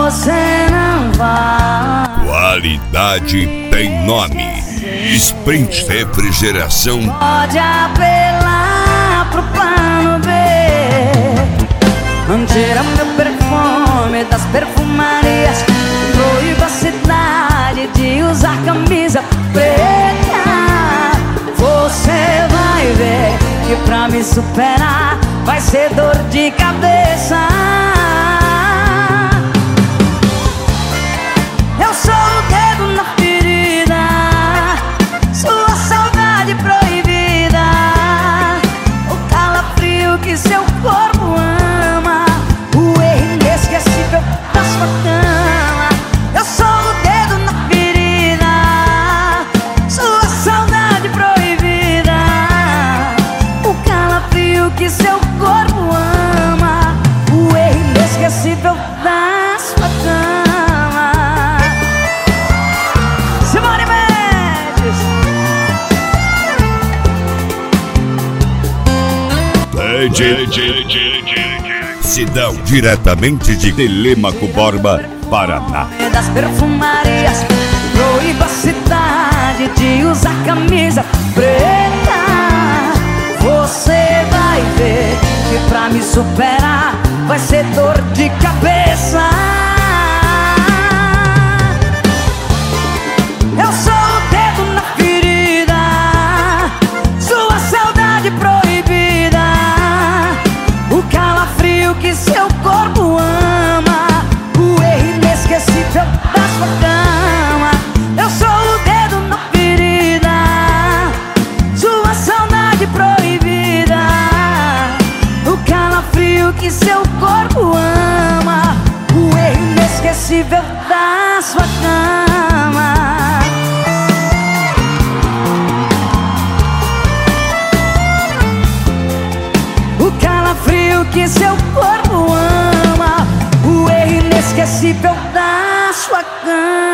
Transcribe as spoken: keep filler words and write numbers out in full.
você não vai. Qualidade tem nome. Sprint Refrigeração. Pode apelar pro plano B. Não tira meu perfume das perfumarias. Proíba a cidade de usar camisa preta. Você vai ver que pra me superar vai ser dor de cabeça. Eu sou o dedo na ferida, sua saudade proibida, o calafrio que seu corpo ama, o erro inesquecível da sua cama. Eu sou o dedo na ferida, sua saudade proibida, o calafrio que seu corpo ama, o erro inesquecível da sua cama. Simone Mendes. Cidão diretamente de Telêmaco Borba, Paraná. Das perfumarias, proíba a cidade de usar camisa preta. Você vai ver que pra me superar vai ser dor de cabeça. Eu sou o dedo na ferida, sua saudade proibida, o calafrio que seu corpo ama, o erro inesquecível da sua cama. Eu sou o dedo na ferida, sua saudade proibida, o calafrio que seu corpo ama, o erro inesquecível da sua cama. O calafrio que seu corpo ama, o erro inesquecível da sua cama.